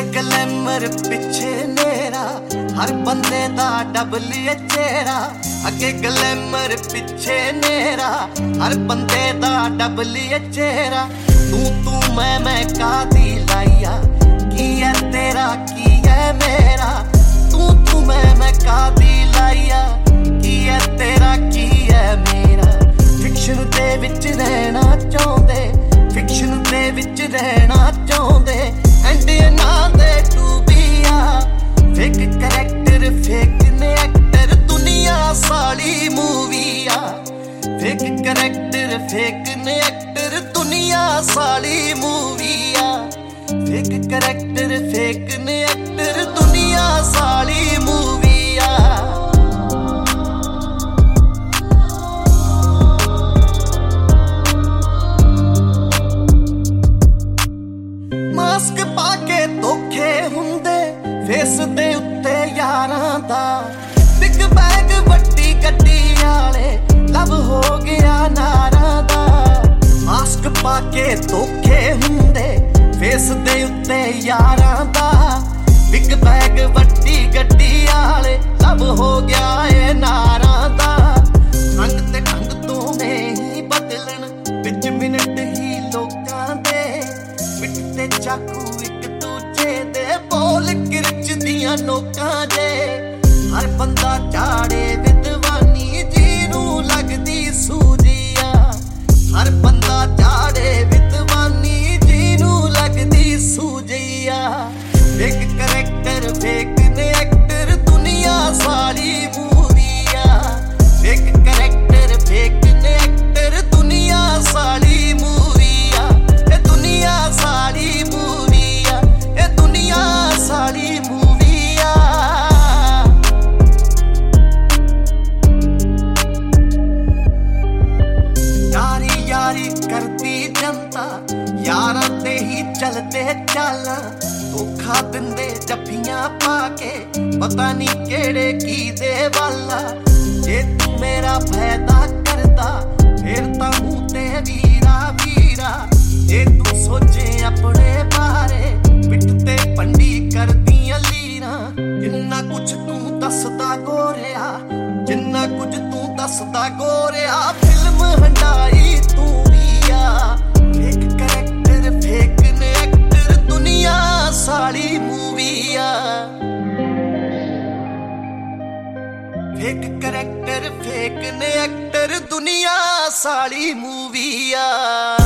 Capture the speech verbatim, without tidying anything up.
Glamour पिछे मेरा हर बंदे दा डबल चेहरा। अगे ग्लैमर पिछे मेरा हर बंदे दा डबल चेहरा। तू तू मैं मैं कादी लाइया की है तेरा की है मेरा। तू तू मैं मैं कादी लाइया की है तेरा की है मेरा। फिक्शन दे विच रहना चाहुंदे फिक्शन दे विच रहना चाहुंदे एंड ना दे टू बी आ। फेक करैक्टर फेक ने एक्टर दुनिया साली मूवी आ। फेक करैक्टर फेक ने एक्टर दुनिया साली मूवी आ। फेक करैक्टर फेक ने एक्टर दुनिया साली मूवी आ। मास्क पाके धोखे हुंदे फेस दे उत्ते यारां दा। बिग बैग वड्डी गड्डी आले लव हो गया नारां दा। मास्क पाके धोखे हुंदे फेस दे उत्ते यारां दा। बिग बैग वड्डी गड्डी आले लव हो गया ए नारां दा। रंग ते ढंग तो नहीं बदलन विच मिनट ही लोकां दे। पिट ते चाकू एक दूजे दे बोल किरच दियां नोकां दे। हर बंदा चाड़े विद्वानी जीनू लगदी सूजिया। हर बंदा चाड़े विद्वानी जीनू लगदी सूजिया। फेक करैक्टर फेक ने एक्टर दुनिया साली मूवी आ। फेक करैक्टर फेक ने एक्टर दुनिया साली मूवी आ। ए दुनिया साली मूवी आ। ए दुनिया साली मूवी आ। यारी यारी करती जनता यारां ते ही चलते चाल। धोखा दिंदे जफ्फियां पाके पता नहीं केड़े की दे वाला। जे तू मेरा फायदा करदा फिर तां मूंह ते वीरा वीरा। जे तू सोचे अपने बारे पिट ते पंडी करदियां लीरां। जिन्ना कुछ तू दसदा गोरिया जिन्ना कुछ तू दसदा गोरिया फिल्म हंडाई तू भी आ। फेक करैक्टर फेक ने एक्टर दुनिया साली मूवी आ। फेक करैक्टर फेक ने एक्टर दुनिया साली मूवी आ।